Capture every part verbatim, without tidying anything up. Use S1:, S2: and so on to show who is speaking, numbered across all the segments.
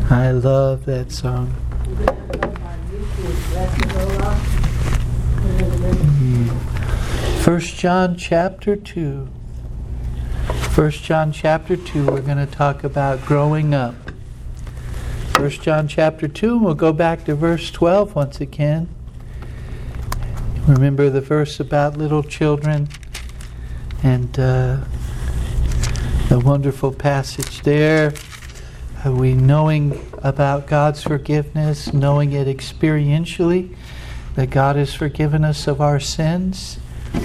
S1: I love that song. First John chapter two. First John chapter two, we're going to talk about growing up. First John chapter two, and we'll go back to verse twelve once again. Remember the verse about little children and uh, the wonderful passage there. Are we knowing about God's forgiveness, knowing it experientially, that God has forgiven us of our sins?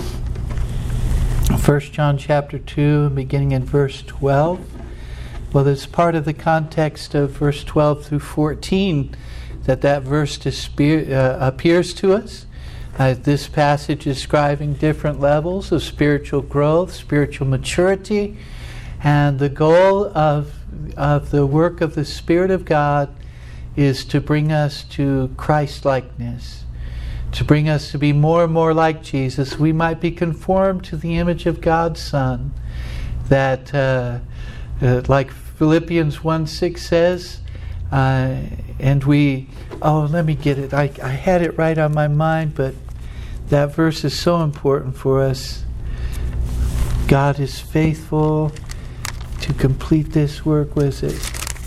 S1: First John chapter two, beginning in verse twelve. Well, it's part of the context of verse twelve through fourteen that that verse dispe- uh, appears to us. Uh, this passage is describing different levels of spiritual growth, spiritual maturity, and the goal of of the work of the Spirit of God is to bring us to Christ-likeness, to bring us to be more and more like Jesus. We might be conformed to the image of God's Son, that uh, uh, like Philippians one six says, uh, and we, oh, let me get it. I, I had it right on my mind, but that verse is so important for us. God is faithful to complete this work. Was it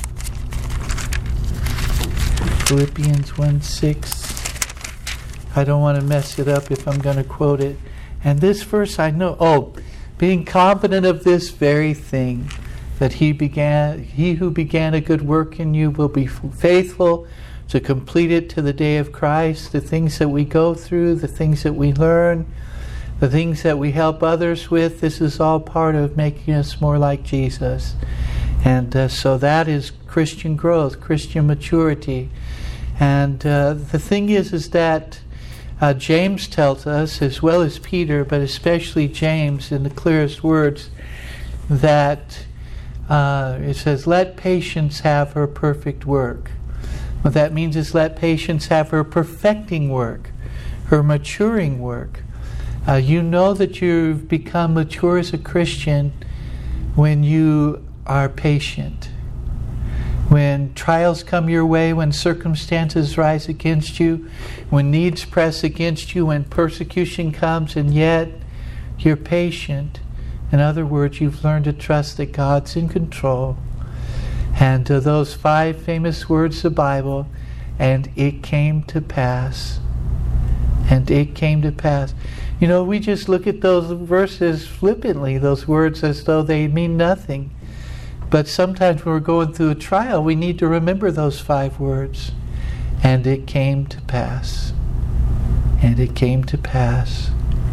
S1: Philippians one six? I don't want to mess it up if I'm going to quote it. And this verse I know, oh, being confident of this very thing, that he began, he who began a good work in you will be faithful to complete it to the day of Christ. The things that we go through, the things that we learn, the things that we help others with, this is all part of making us more like Jesus. And uh, so that is Christian growth, Christian maturity. And uh, the thing is, is that uh, James tells us, as well as Peter, but especially James in the clearest words, that uh, it says, let patience have her perfect work. What that means is let patience have her perfecting work, her maturing work. Uh, you know that you've become mature as a Christian when you are patient. When trials come your way, when circumstances rise against you, when needs press against you, when persecution comes, and yet you're patient. In other words, you've learned to trust that God's in control. And uh, those five famous words of the Bible, and it came to pass. And it came to pass. You know, we just look at those verses flippantly, those words as though they mean nothing. But sometimes when we're going through a trial, we need to remember those five words. And it came to pass. And it came to pass.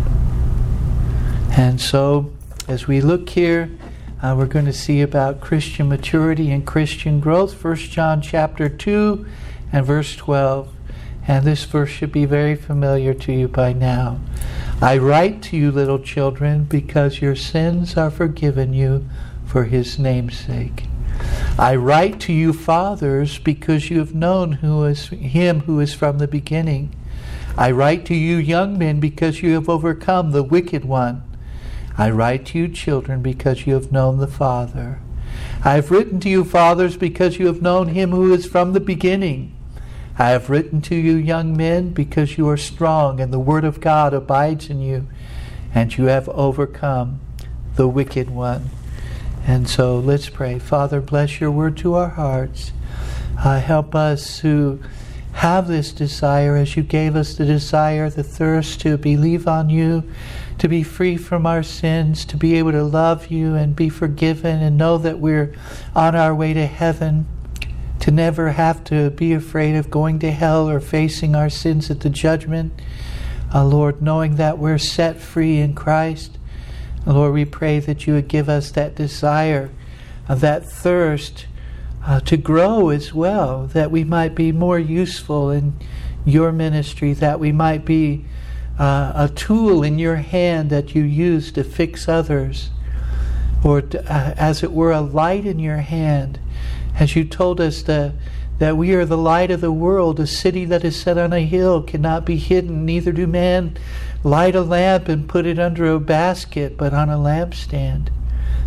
S1: And so, as we look here, uh, we're going to see about Christian maturity and Christian growth. First John chapter two and verse twelve. And this verse should be very familiar to you by now. I write to you, little children, because your sins are forgiven you for his name's sake. I write to you, fathers, because you have known who is him who is from the beginning. I write to you, young men, because you have overcome the wicked one. I write to you, children, because you have known the Father. I have written to you, fathers, because you have known him who is from the beginning. I have written to you, young men, because you are strong, and the word of God abides in you, and you have overcome the wicked one. And so let's pray. Father, bless your word to our hearts. Uh, help us to have this desire, as you gave us the desire, the thirst to believe on you, to be free from our sins, to be able to love you and be forgiven and know that we're on our way to heaven, to never have to be afraid of going to hell or facing our sins at the judgment. Uh, Lord, knowing that we're set free in Christ, Lord, we pray that you would give us that desire, uh, that thirst uh, to grow as well, that we might be more useful in your ministry, that we might be uh, a tool in your hand that you use to fix others, or to, uh, as it were, a light in your hand. As you told us that, that we are the light of the world, a city that is set on a hill cannot be hidden, neither do man light a lamp and put it under a basket, but on a lampstand,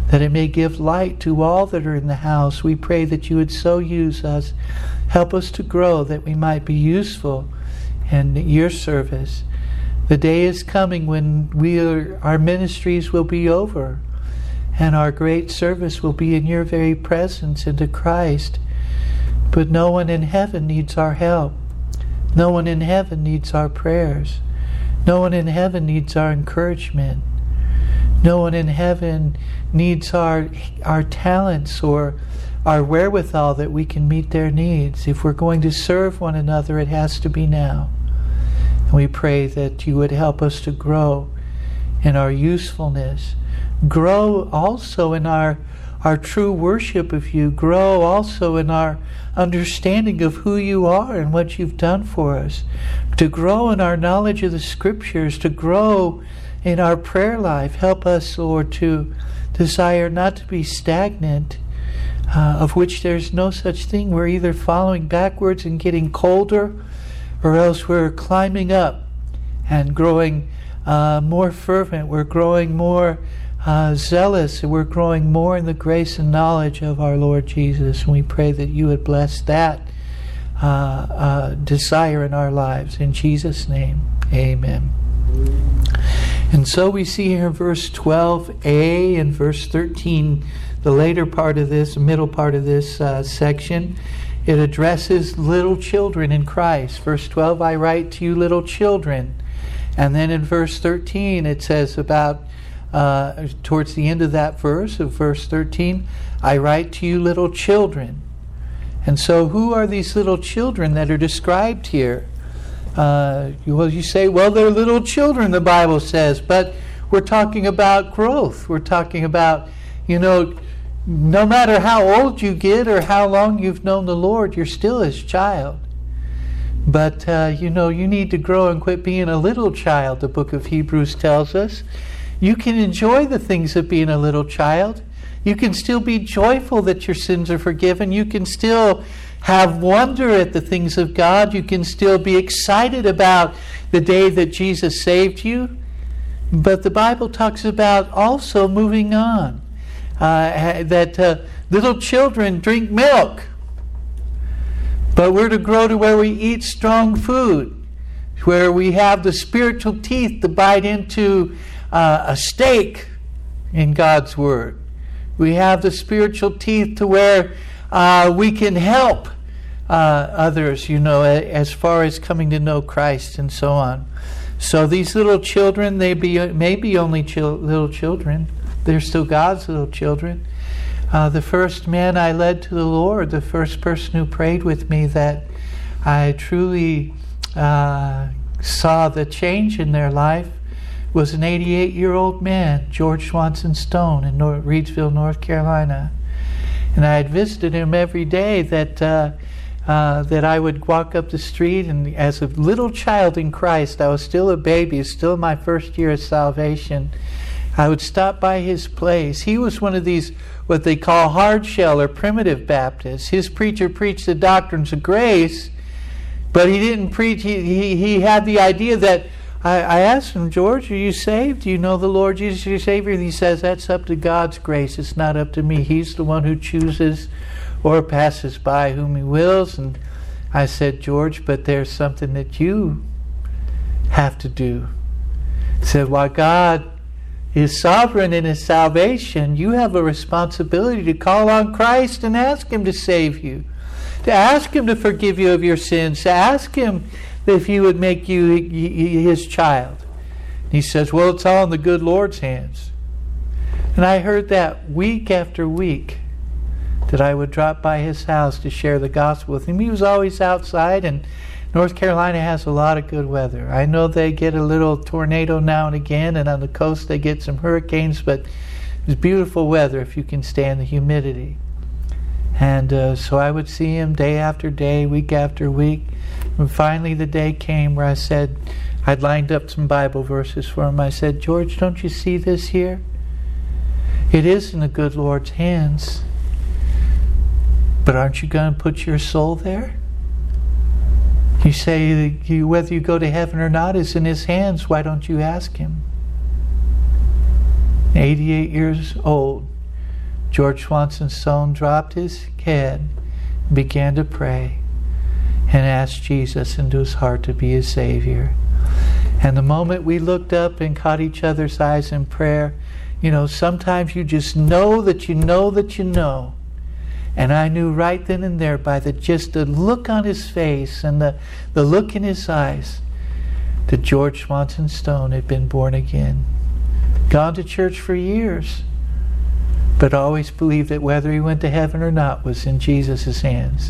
S1: that it may give light to all that are in the house. We pray that you would so use us. Help us to grow, that we might be useful in your service. The day is coming when we are, our ministries will be over, and our great service will be in your very presence into Christ. But no one in heaven needs our help. No one in heaven needs our prayers. No one in heaven needs our encouragement. No one in heaven needs our our talents or our wherewithal that we can meet their needs. If we're going to serve one another, it has to be now. And we pray that you would help us to grow in our usefulness. Grow also in our, our true worship of you. Grow also in our understanding of who you are and what you've done for us. To grow in our knowledge of the Scriptures. To grow in our prayer life. Help us, Lord, to desire not to be stagnant, uh, of which there's no such thing. We're either following backwards and getting colder, or else we're climbing up and growing uh, more fervent. We're growing more uh, zealous. We're growing more in the grace and knowledge of our Lord Jesus. And we pray that you would bless that uh, uh, desire in our lives. In Jesus' name, amen. And so we see here in verse twelve a and verse thirteen, the later part of this, middle part of this uh, section, it addresses little children in Christ. Verse twelve, I write to you little children. And then in verse thirteen it says about, uh, towards the end of that verse, of verse thirteen, I write to you little children. And so who are these little children that are described here? Uh, well, you say, well, they're little children, the Bible says, but we're talking about growth. We're talking about, you know, no matter how old you get or how long you've known the Lord, you're still His child. But, uh, you know, you need to grow and quit being a little child, the book of Hebrews tells us. You can enjoy the things of being a little child. You can still be joyful that your sins are forgiven. You can still have wonder at the things of God. You can still be excited about the day that Jesus saved you. But the Bible talks about also moving on. Uh, that uh, little children drink milk, but we're to grow to where we eat strong food, where we have the spiritual teeth to bite into uh, a steak in God's Word. We have the spiritual teeth to where uh, we can help uh, others, you know, as far as coming to know Christ and so on. So these little children, they be may be only chil- little children. They're still God's little children. Uh, the first man I led to the Lord, the first person who prayed with me that I truly uh, saw the change in their life, was an eighty-eight-year-old man, George Swanson Stone, in North, Reidsville, North Carolina. And I had visited him every day that uh, uh, that I would walk up the street, and as a little child in Christ, I was still a baby, still in my first year of salvation, I would stop by his place. He was one of these, what they call hard shell or primitive Baptists. His preacher preached the doctrines of grace, but he didn't preach, he, he, he had the idea that, I, I asked him, George, are you saved? Do you know the Lord Jesus your Savior? And he says, that's up to God's grace. It's not up to me. He's the one who chooses or passes by whom He wills. And I said, George, but there's something that you have to do. He said, while God is sovereign in His salvation, you have a responsibility to call on Christ and ask Him to save you, to ask Him to forgive you of your sins, to ask Him if He would make you His child. And he says, well, it's all in the good Lord's hands. And I heard that week after week, that I would drop by his house to share the gospel with him. He was always outside, and North Carolina has a lot of good weather. I know they get a little tornado now and again, and on the coast they get some hurricanes, but it's beautiful weather if you can stand the humidity. And uh, so I would see him day after day, week after week. And finally the day came where I said, I'd lined up some Bible verses for him. I said, George, don't you see this here? It is in the good Lord's hands. But aren't you going to put your soul there? You say you, whether you go to heaven or not is in His hands. Why don't you ask Him? eighty-eight years old, George Swanson Stone dropped his head, began to pray, and asked Jesus into his heart to be his Savior. And the moment we looked up and caught each other's eyes in prayer, you know, sometimes you just know that you know that you know. And I knew right then and there by the just the look on his face and the, the look in his eyes that George Swanson Stone had been born again. Gone to church for years, but always believed that whether he went to heaven or not was in Jesus' hands.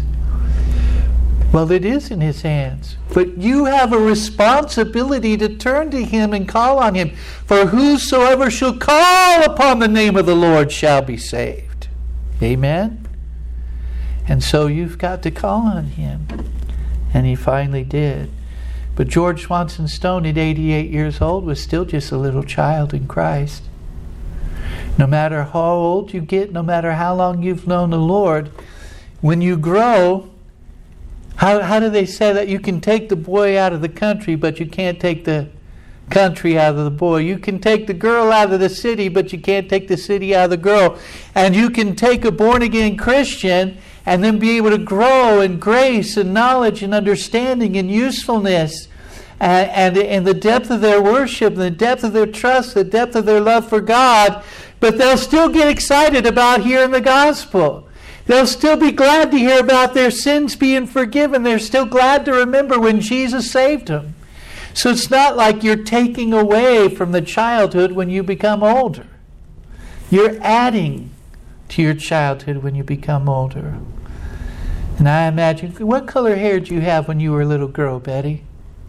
S1: Well, it is in his hands. But you have a responsibility to turn to him and call on him. For whosoever shall call upon the name of the Lord shall be saved. Amen? And so you've got to call on him. And he finally did. But George Swanson Stone, at eighty-eight years old, was still just a little child in Christ. No matter how old you get, no matter how long you've known the Lord, when you grow, how, how do they say that? You can take the boy out of the country, but you can't take the country out of the boy. You can take the girl out of the city, but you can't take the city out of the girl. And you can take a born-again Christian and then be able to grow in grace and knowledge and understanding and usefulness and, and, and the depth of their worship, the depth of their trust, the depth of their love for God, but they'll still get excited about hearing the gospel. They'll still be glad to hear about their sins being forgiven. They're still glad to remember when Jesus saved them. So it's not like you're taking away from the childhood when you become older. You're adding to your childhood when you become older. And I imagine, what color hair did you have when you were a little girl, Betty?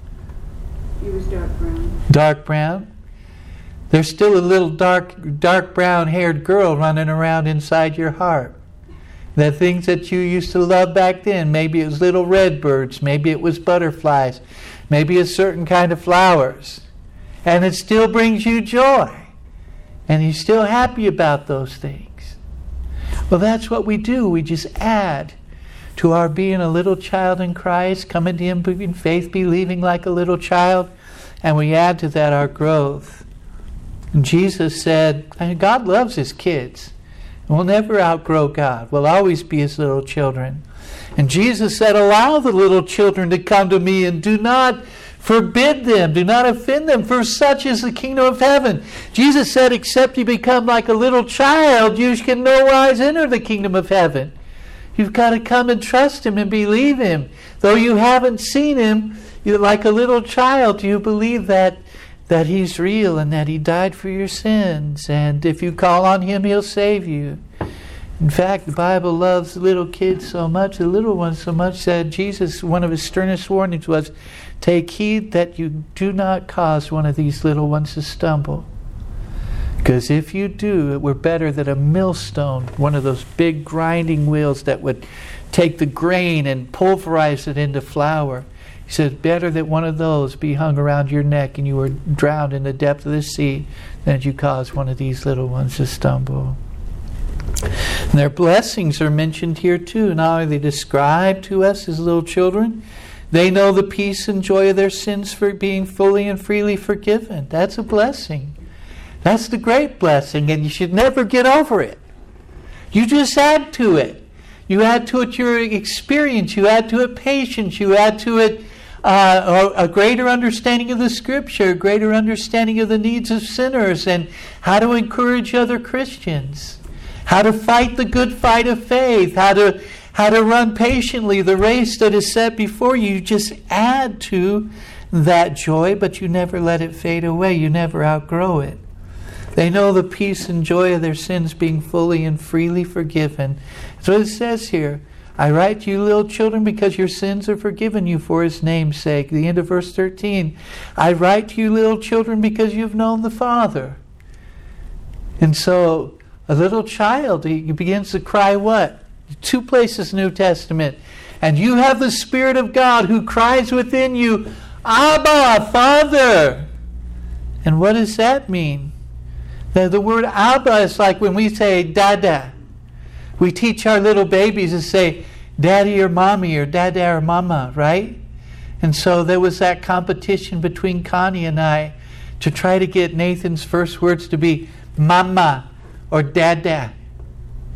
S2: It was dark brown.
S1: Dark brown? There's still a little dark, dark brown-haired girl running around inside your heart. The things that you used to love back then, maybe it was little red birds, maybe it was butterflies, maybe a certain kind of flowers. And it still brings you joy. And you're still happy about those things. Well, that's what we do. We just add to our being a little child in Christ, coming to him in faith, believing like a little child, and we add to that our growth. And Jesus said, God loves his kids. We'll never outgrow God. We'll always be his little children. And Jesus said, allow the little children to come to me and do not forbid them. Do not offend them, for such is the kingdom of heaven. Jesus said, except you become like a little child, you can no wise enter the kingdom of heaven. You've got to come and trust him and believe him. Though you haven't seen him, you're like a little child. You believe that that he's real and that he died for your sins. And if you call on him, he'll save you. In fact, the Bible loves little kids so much, the little ones so much, that Jesus, one of his sternest warnings was, take heed that you do not cause one of these little ones to stumble. Because if you do, it were better that a millstone, one of those big grinding wheels that would take the grain and pulverize it into flour. He said, better that one of those be hung around your neck and you were drowned in the depth of the sea than that you cause one of these little ones to stumble. And their blessings are mentioned here too. Not only are they described to us as little children, they know the peace and joy of their sins for being fully and freely forgiven. That's a blessing. That's the great blessing, and you should never get over it. You just add to it. You add to it your experience. You add to it patience. You add to it uh, a greater understanding of the Scripture, a greater understanding of the needs of sinners, and how to encourage other Christians, how to fight the good fight of faith, how to how to run patiently the race that is set before you. You just add to that joy, but you never let it fade away. You never outgrow it. They know the peace and joy of their sins being fully and freely forgiven. That's what it says here. I write to you, little children, because your sins are forgiven you for his name's sake. The end of verse thirteen. I write to you, little children, because you've known the Father. And so a little child, he begins to cry what? Two places in the New Testament. And you have the Spirit of God who cries within you, Abba, Father. And what does that mean? The, the word Abba is like when we say Dada. We teach our little babies to say Daddy or Mommy or Dada or Mama, right? And so there was that competition between Connie and I to try to get Nathan's first words to be Mama or Dada.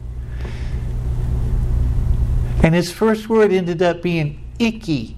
S1: And his first word ended up being icky.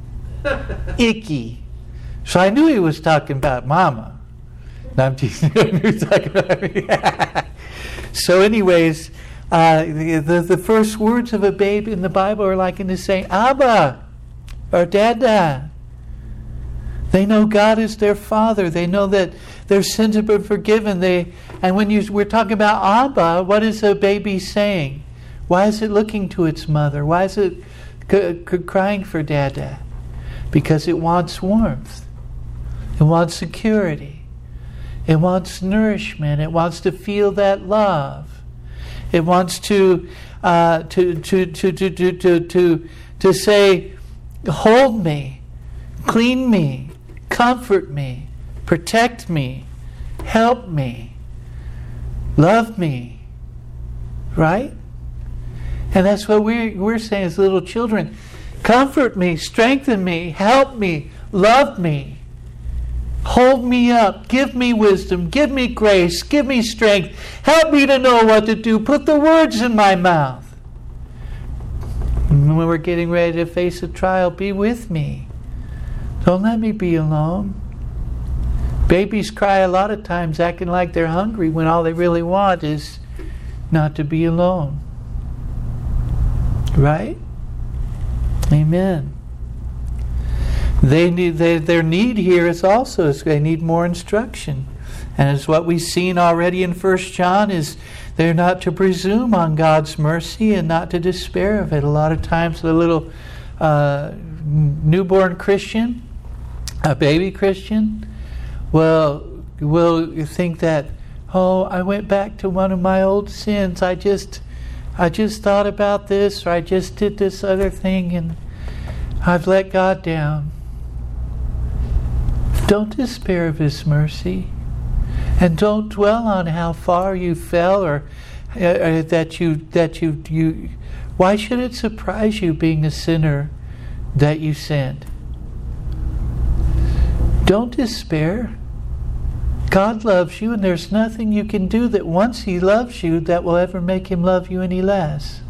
S1: Icky. So I knew he was talking about mama. No, I'm teasing. I knew he was talking about me. So anyways, uh, the, the, the first words of a baby in the Bible are like in the saying, Abba, or Dada. They know God is their Father. They know that their sins have been forgiven. They, and when you, we're talking about Abba, what is a baby saying? Why is it looking to its mother? Why is it c- c- crying for Dada? Because it wants warmth. It wants security. It wants nourishment. It wants to feel that love. It wants to uh, to, to, to, to, to, to, to, to say, hold me, clean me, comfort me, protect me, help me, love me. Right? And that's what we're, we're saying as little children. Comfort me, strengthen me, help me, love me. Hold me up, give me wisdom, give me grace, give me strength. Help me to know what to do. Put the words in my mouth. And when we're getting ready to face a trial, be with me. Don't let me be alone. Babies cry a lot of times acting like they're hungry when all they really want is not to be alone. Right? Amen. They need they, their need here is also is they need more instruction. And it's what we've seen already in First John is they're not to presume on God's mercy and not to despair of it. A lot of times the little uh, newborn Christian, a baby Christian, will will think that, oh, I went back to one of my old sins. I just I just thought about this, or I just did this other thing, and I've let God down. Don't despair of His mercy. And don't dwell on how far you fell, or uh, that you that you you. Why should it surprise you, being a sinner, that you sinned? Don't despair. God loves you, and there's nothing you can do that once He loves you that will ever make Him love you any less.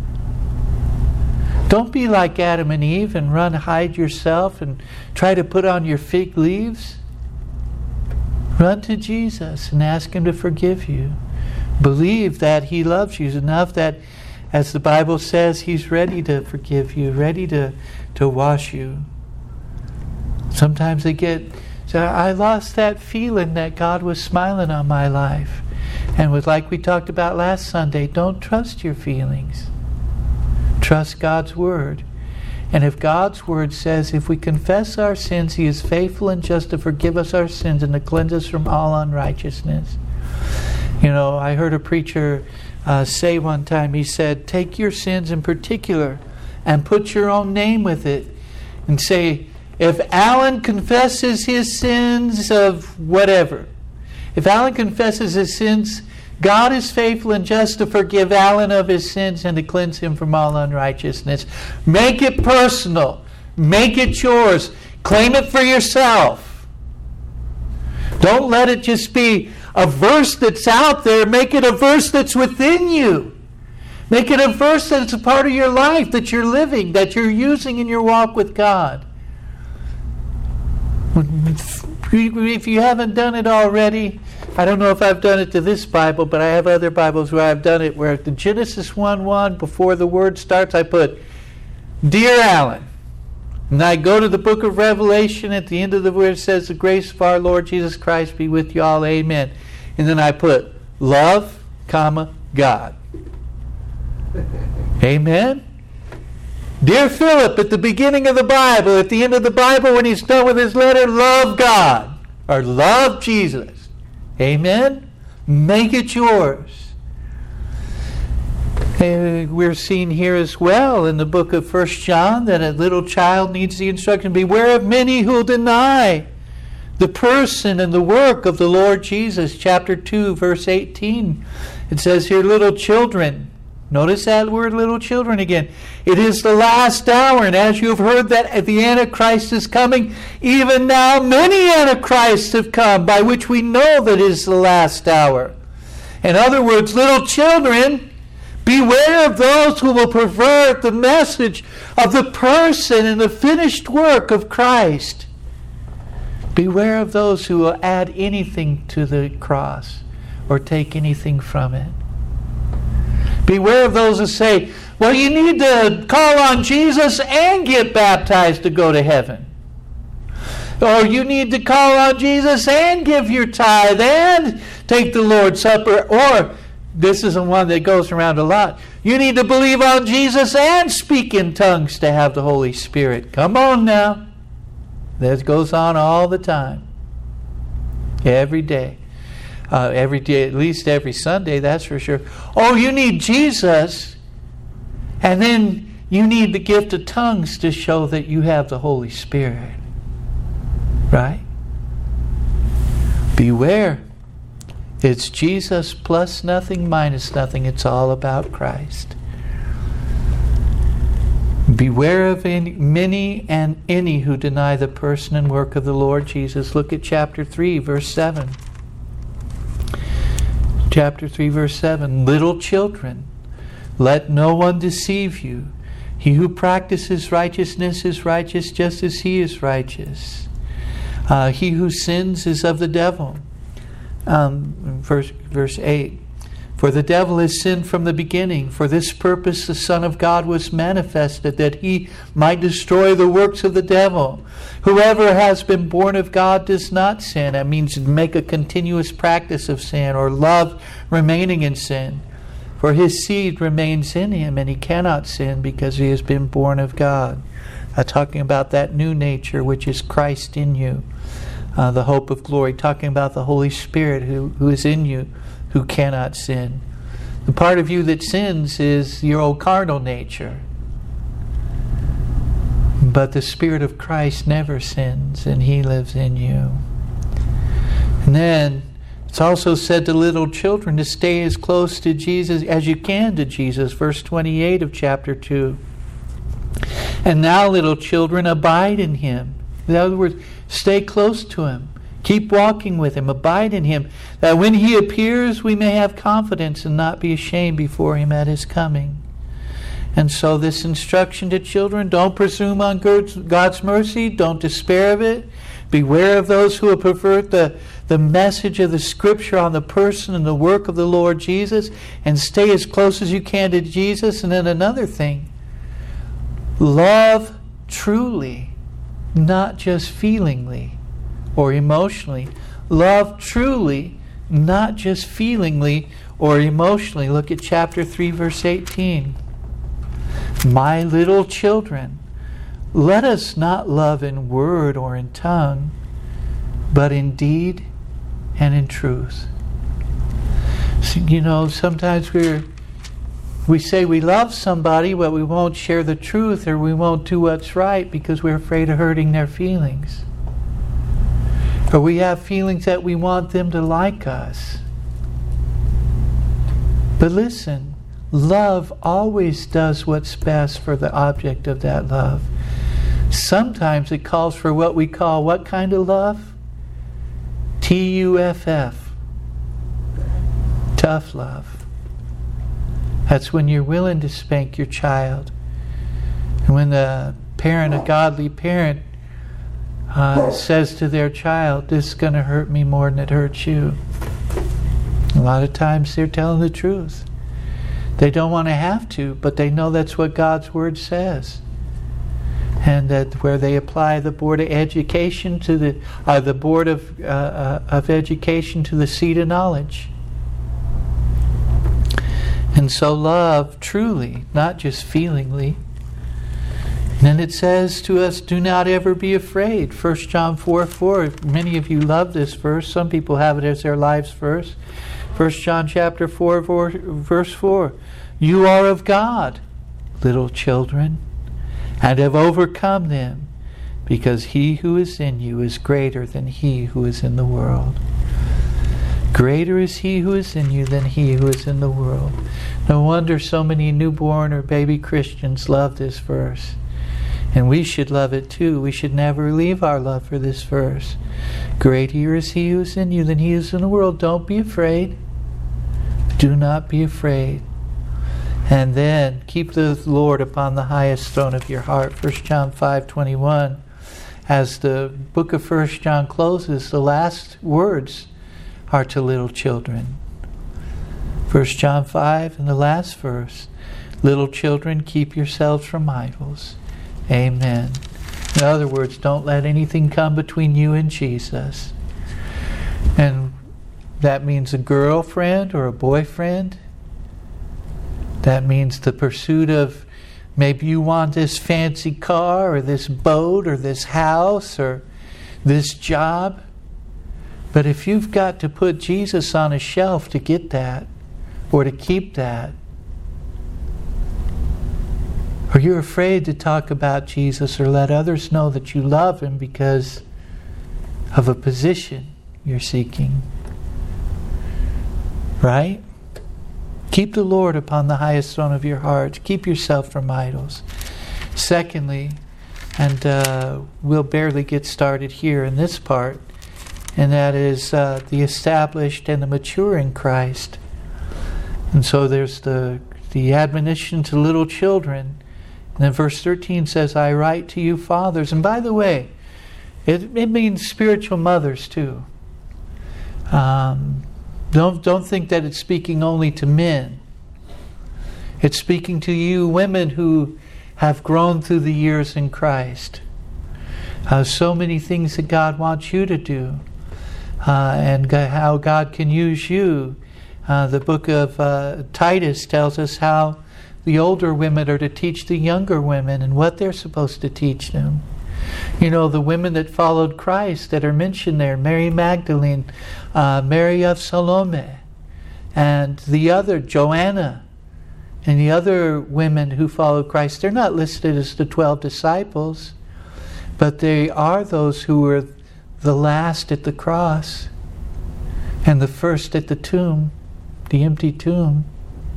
S1: Don't be like Adam and Eve and run, hide yourself, and try to put on your fig leaves. Run to Jesus and ask Him to forgive you. Believe that He loves you enough that, as the Bible says, He's ready to forgive you, ready to, to wash you. Sometimes they get, so I lost that feeling that God was smiling on my life. And with, like we talked about last Sunday, don't trust your feelings. Trust God's Word. And if God's Word says, if we confess our sins, He is faithful and just to forgive us our sins and to cleanse us from all unrighteousness. You know, I heard a preacher uh, say one time, he said, take your sins in particular and put your own name with it and say, if Alan confesses his sins of whatever, if Alan confesses his sins, God is faithful and just to forgive Alan of his sins and to cleanse him from all unrighteousness. Make it personal. Make it yours. Claim it for yourself. Don't let it just be a verse that's out there. Make it a verse that's within you. Make it a verse that's a part of your life, that you're living, that you're using in your walk with God. If you haven't done it already, I don't know if I've done it to this Bible, but I have other Bibles where I've done it, where the Genesis one one, before the word starts, I put, Dear Alan. And I go to the book of Revelation, at the end of the word it says, the grace of our Lord Jesus Christ be with you all, amen. And then I put, love, comma, God. Amen? Dear Philip, at the beginning of the Bible, at the end of the Bible, when he's done with his letter, love God, or love Jesus. Amen? Make it yours. And we're seeing here as well in the book of First John that a little child needs the instruction, beware of many who will deny the person and the work of the Lord Jesus. Chapter two, verse eighteen. It says here, little children. Notice that word, little children, again. It is the last hour, and as you have heard that the Antichrist is coming, even now many Antichrists have come, by which we know that it is the last hour. In other words, little children, Beware of those who will pervert the message of the person and the finished work of Christ. Beware of those who will add anything to the cross or take anything from it. Beware of those who say, well, you need to call on Jesus and get baptized to go to heaven. Or you need to call on Jesus and give your tithe and take the Lord's Supper. Or, this is the one that goes around a lot, you need to believe on Jesus and speak in tongues to have the Holy Spirit. Come on now. This goes on all the time. Every day. Uh, every day, at least every Sunday, that's for sure. Oh, you need Jesus, and then you need the gift of tongues to show that you have the Holy Spirit. Right? Beware. It's Jesus plus nothing, minus nothing. It's all about Christ. Beware of any, many and any who deny the person and work of the Lord Jesus. Look at chapter three, verse seven. Chapter three, verse seven. Little children, let no one deceive you. He who practices righteousness is righteous just as he is righteous. Uh, he who sins is of the devil. Um, verse, verse eight. For the devil has sinned from the beginning. For this purpose the Son of God was manifested, that he might destroy the works of the devil. Whoever has been born of God does not sin. That means make a continuous practice of sin or love remaining in sin. For his seed remains in him, and he cannot sin because he has been born of God. Uh, talking about that new nature which is Christ in you. Uh, the hope of glory. Talking about the Holy Spirit who, who is in you, who cannot sin. The part of you that sins is your old carnal nature. But the Spirit of Christ never sins, and He lives in you. And then it's also said to little children to stay as close to Jesus as you can to Jesus. Verse twenty-eight of chapter two. And now, little children, abide in Him. In other words, stay close to Him. Keep walking with Him. Abide in Him, that when He appears, we may have confidence and not be ashamed before Him at His coming. And so this instruction to children, don't presume on God's mercy. Don't despair of it. Beware of those who will pervert the, the message of the Scripture on the person and the work of the Lord Jesus. And stay as close as you can to Jesus. And then another thing, love truly, not just feelingly or emotionally. Love truly, not just feelingly or emotionally. Look at chapter three, verse eighteen. My little children, let us not love in word or in tongue, but in deed and in truth. So, you know, sometimes we're we say we love somebody, but we won't share the truth, or we won't do what's right because we're afraid of hurting their feelings. Or we have feelings that we want them to like us. But listen, love always does what's best for the object of that love. Sometimes it calls for what we call what kind of love? T U F F. Tough love. That's when you're willing to spank your child. And when the parent, a godly parent, uh, says to their child, this is going to hurt me more than it hurts you. A lot of times they're telling the truth. They don't want to have to, but they know that's what God's Word says. And that where they apply the Board of Education to the uh, the Board of uh, uh, of Education to the seat of knowledge. And so love truly, not just feelingly. And then it says to us, do not ever be afraid. First John four four. Many of you love this verse. Some people have it as their life's verse. First John chapter four, verse four. You are of God, little children, and have overcome them, because he who is in you is greater than he who is in the world. Greater is he who is in you than he who is in the world. No wonder so many newborn or baby Christians love this verse. And we should love it too. We should never leave our love for this verse. Greater is he who is in you than he is in the world. Don't be afraid. Do not be afraid. And then keep the Lord upon the highest throne of your heart. First John five twenty-one. As the book of First John closes, the last words are to little children. First John five and the last verse. Little children, keep yourselves from idols. Amen. In other words, don't let anything come between you and Jesus. And that means a girlfriend or a boyfriend. That means the pursuit of, maybe you want this fancy car or this boat or this house or this job. But if you've got to put Jesus on a shelf to get that or to keep that, or you're afraid to talk about Jesus or let others know that you love Him because of a position you're seeking, right? Keep the Lord upon the highest throne of your heart. Keep yourself from idols. Secondly, and uh, we'll barely get started here in this part, and that is uh, the established and the mature in Christ. And so there's the, the admonition to little children. And then verse thirteen says, I write to you fathers. And by the way, it, it means spiritual mothers too. Um, don't, don't think that it's speaking only to men. It's speaking to you women who have grown through the years in Christ. Uh, so many things that God wants you to do. Uh, and how God can use you. Uh, the book of uh, Titus tells us how the older women are to teach the younger women and what they're supposed to teach them. You know, the women that followed Christ that are mentioned there, Mary Magdalene, uh, Mary of Salome, and the other, Joanna, and the other women who followed Christ. They're not listed as the twelve disciples, but they are those who were the last at the cross and the first at the tomb, the empty tomb.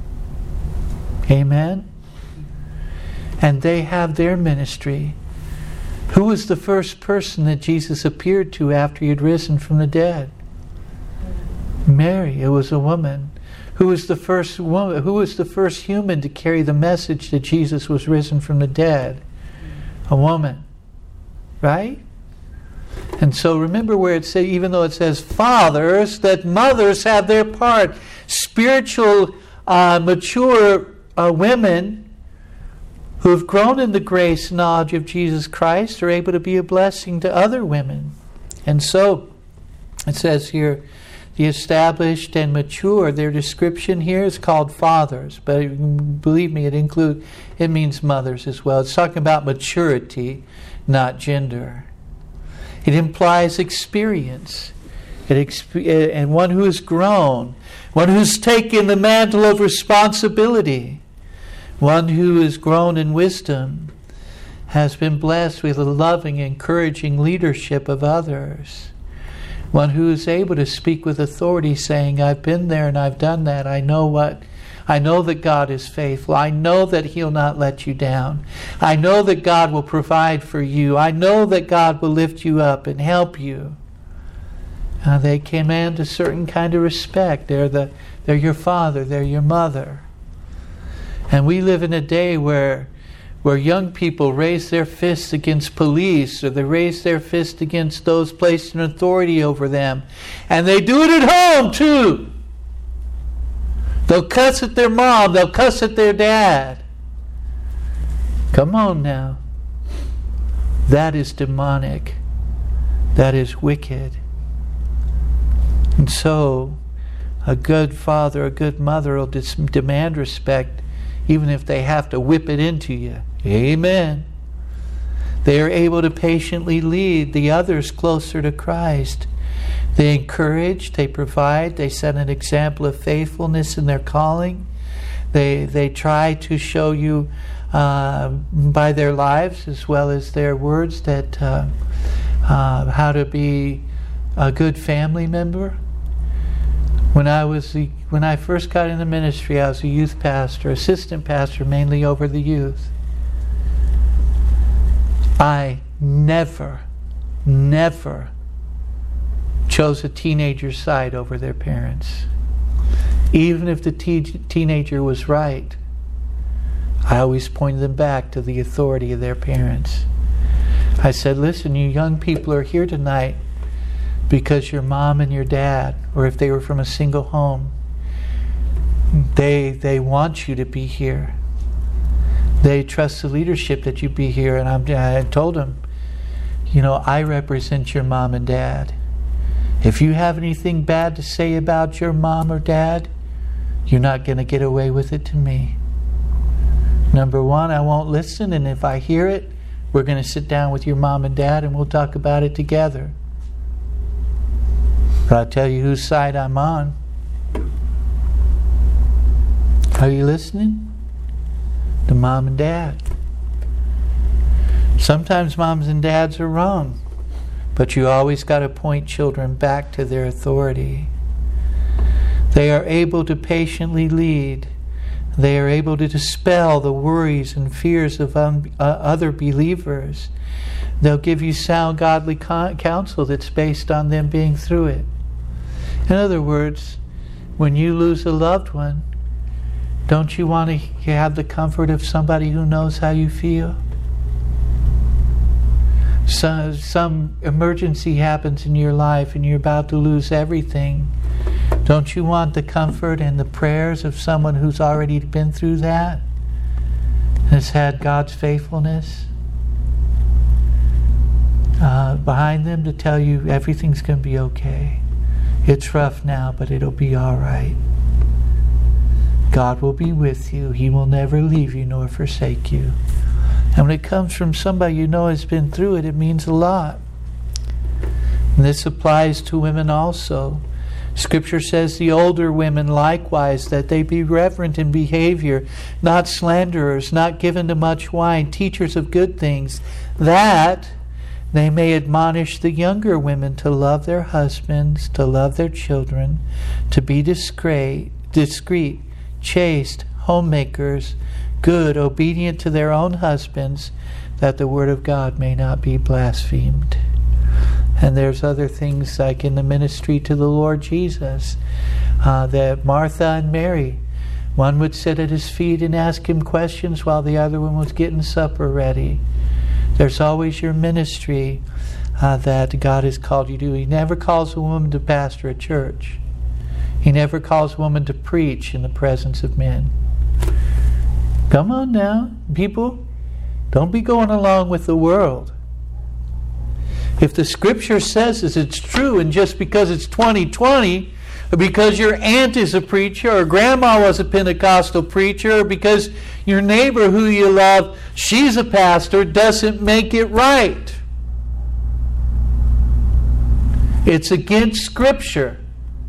S1: Amen? And they have their ministry. Who was the first person that Jesus appeared to after He had risen from the dead? Mary. It was a woman. Who was the first woman? Who was the first human to carry the message that Jesus was risen from the dead? A woman. Right? And so remember where it says, even though it says fathers, that mothers have their part. Spiritual, uh, mature uh, women who have grown in the grace and knowledge of Jesus Christ are able to be a blessing to other women. And so it says here, the established and mature, their description here is called fathers, but believe me, it include it means mothers as well. It's talking about maturity, not gender. It implies experience. It exp- and one who has grown, one who's taken the mantle of responsibility, one who has grown in wisdom, has been blessed with a loving, encouraging leadership of others. One who is able to speak with authority, saying, I've been there and I've done that. I know what I know that God is faithful. I know that He'll not let you down. I know that God will provide for you. I know that God will lift you up and help you. Uh, they command a certain kind of respect. They're the they're your father, they're your mother. And we live in a day where where young people raise their fists against police, or they raise their fist against those placed in authority over them. And they do it at home too. They'll cuss at their mom. They'll cuss at their dad. Come on now. That is demonic. That is wicked. And so, a good father, a good mother will dis- demand respect, even if they have to whip it into you. Amen. They are able to patiently lead the others closer to Christ. They encourage, they provide, they set an example of faithfulness in their calling. They they try to show you uh, by their lives as well as their words that uh, uh, how to be a good family member. When I was the, when I first got in the ministry, I was a youth pastor, assistant pastor, mainly over the youth. I never, never chose a teenager's side over their parents. Even if the te- teenager was right. I always pointed them back to the authority of their parents. I said, listen, you young people are here tonight because your mom and your dad, or if they were from a single home, they they want you to be here. They trust the leadership that you be here. And I'm, I told them, you know, I represent your mom and dad. If you have anything bad to say about your mom or dad, you're not going to get away with it to me. Number one, I won't listen, and if I hear it, we're going to sit down with your mom and dad and we'll talk about it together. But I'll tell you whose side I'm on. Are you listening? The mom and dad. Sometimes moms and dads are wrong, but you always got to point children back to their authority. They are able to patiently lead. They are able to dispel the worries and fears of un- uh, other believers. They'll give you sound godly con- counsel that's based on them being through it. In other words, when you lose a loved one, don't you want to have the comfort of somebody who knows how you feel? So, some emergency happens in your life and you're about to lose everything. Don't you want the comfort and the prayers of someone who's already been through that? Has had God's faithfulness uh, behind them to tell you everything's going to be okay. It's rough now, but it'll be all right. God will be with you. He will never leave you nor forsake you. And when it comes from somebody you know has been through it, it means a lot. And this applies to women also. Scripture says the older women likewise, that they be reverent in behavior, not slanderers, not given to much wine, teachers of good things, that they may admonish the younger women to love their husbands, to love their children, to be discreet, discreet, chaste, homemakers, good, obedient to their own husbands, that the word of God may not be blasphemed. And there's other things like in the ministry to the Lord Jesus, uh, that Martha and Mary, one would sit at his feet and ask him questions while the other one was getting supper ready. There's always your ministry uh, that God has called you to do. He never calls a woman to pastor a church. He never calls a woman to preach in the presence of men. Come on now, people. Don't be going along with the world. If the Scripture says this, it's true, and just because it's twenty twenty, or because your aunt is a preacher, or grandma was a Pentecostal preacher, or because your neighbor who you love, she's a pastor, doesn't make it right. It's against Scripture.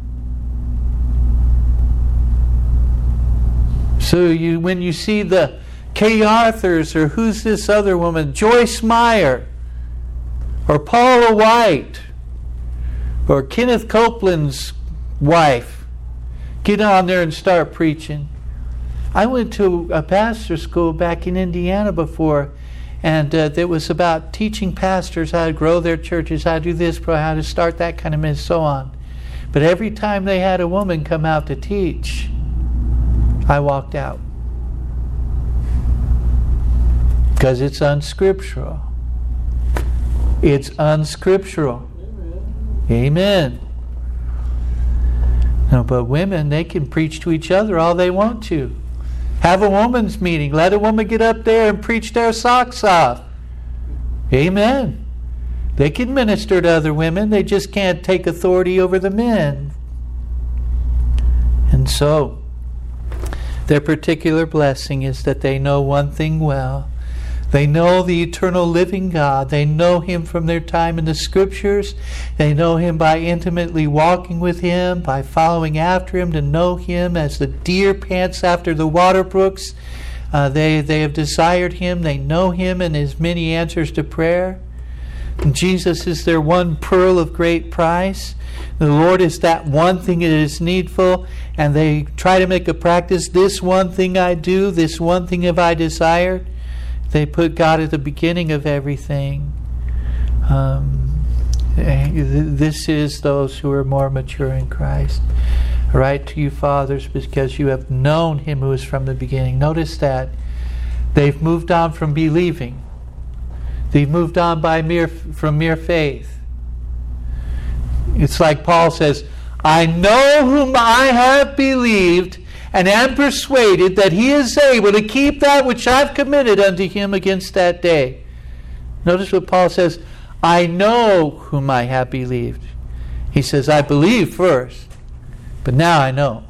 S1: So you, when you see the Kay Arthurs, or who's this other woman, Joyce Meyer, or Paula White, or Kenneth Copeland's wife, get on there and start preaching. I went to a pastor school back in Indiana before, and uh, it was about teaching pastors how to grow their churches, how to do this, how to start that kind of ministry, so on. But every time they had a woman come out to teach, I walked out. Because it's unscriptural. It's unscriptural. Amen. No, but women, they can preach to each other all they want to. Have a woman's meeting. Let a woman get up there and preach their socks off. Amen. They can minister to other women. They just can't take authority over the men. And so, their particular blessing is that they know one thing well. They know the eternal living God. They know Him from their time in the Scriptures. They know Him by intimately walking with Him, by following after Him to know Him as the deer pants after the water brooks. Uh, they, they have desired Him. They know Him and His many answers to prayer. And Jesus is their one pearl of great price. The Lord is that one thing that is needful, and they try to make a practice. This one thing I do, this one thing have I desired. They put God at the beginning of everything. Um, this is those who are more mature in Christ. I write to you, fathers, because you have known Him who is from the beginning. Notice that They've moved on from believing. They've moved on by mere from mere faith. It's like Paul says, I know whom I have believed, and am persuaded that he is able to keep that which I've committed unto him against that day. Notice what Paul says, I know whom I have believed. He says, I believed first, but now I know.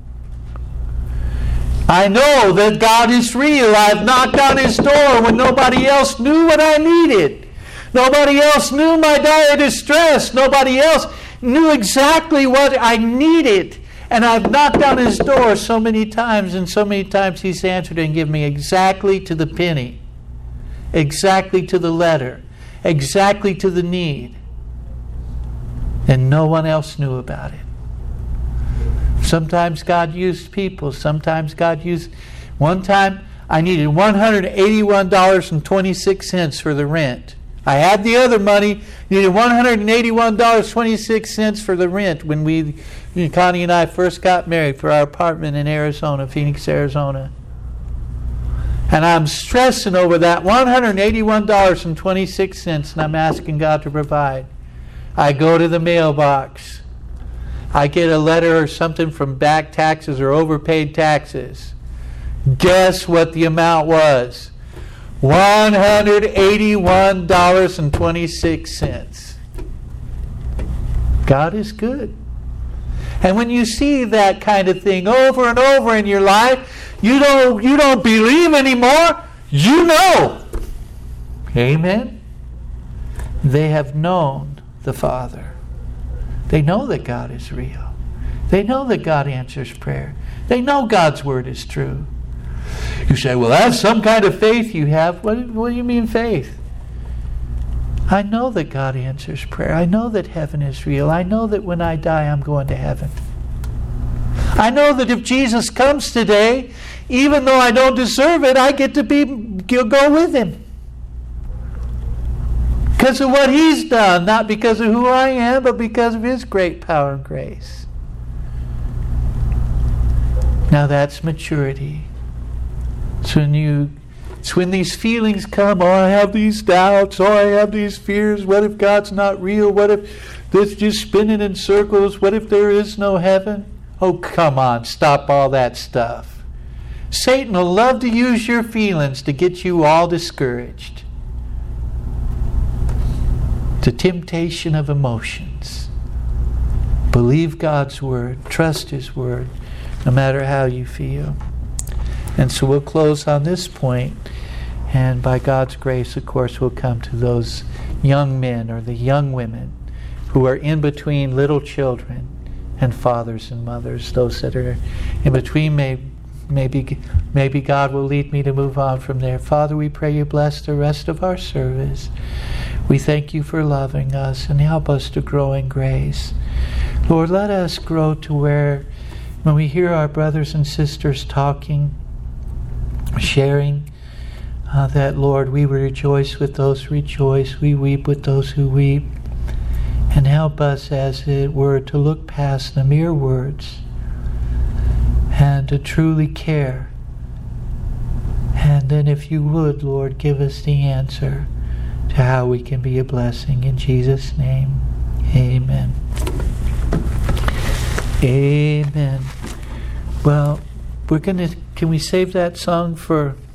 S1: I know that God is real. I've knocked on his door when nobody else knew what I needed. Nobody else knew my dire distress. Nobody else knew exactly what I needed. And I've knocked on his door so many times, and so many times he's answered and given me exactly to the penny, exactly to the letter, exactly to the need. And no one else knew about it. Sometimes God used people. Sometimes God used... One time I needed one hundred eighty-one dollars and twenty-six cents for the rent. I had the other money, needed one hundred eighty-one dollars and twenty-six cents for the rent when we, Connie and I first got married for our apartment in Arizona, Phoenix, Arizona. And I'm stressing over that one hundred eighty-one dollars and twenty-six cents, and I'm asking God to provide. I go to the mailbox. I get a letter or something from back taxes or overpaid taxes. Guess what the amount was? one hundred eighty-one dollars and twenty-six cents. God is good. And when you see that kind of thing over and over in your life, you don't, you don't believe anymore. You know. Amen? They have known the Father. They know that God is real. They know that God answers prayer. They know God's word is true. You say, well, that's some kind of faith you have. What, what do you mean faith? I know that God answers prayer. I know that heaven is real. I know that when I die, I'm going to heaven. I know that if Jesus comes today, even though I don't deserve it, I get to be go with him. Because of what he's done, not because of who I am, but because of his great power and grace. Now that's maturity. It's when you, it's when these feelings come, oh, I have these doubts, oh, I have these fears, what if God's not real, what if this just spinning in circles, what if there is no heaven? Oh, come on, stop all that stuff. Satan will love to use your feelings to get you all discouraged. The temptation of emotions. Believe God's word. Trust his word, no matter how you feel. And so we'll close on this point, and by God's grace, of course, we'll come to those young men or the young women who are in between little children and fathers and mothers. Those that are in between, may, maybe, maybe God will lead me to move on from there. Father, we pray you bless the rest of our service. We thank you for loving us and help us to grow in grace. Lord, let us grow to where when we hear our brothers and sisters talking, sharing, uh, that, Lord, we rejoice with those who rejoice, we weep with those who weep, and help us, as it were, to look past the mere words and to truly care. And then if you would, Lord, give us the answer to how we can be a blessing. In Jesus' name, amen. Amen. Well, we're going to, can we save that song for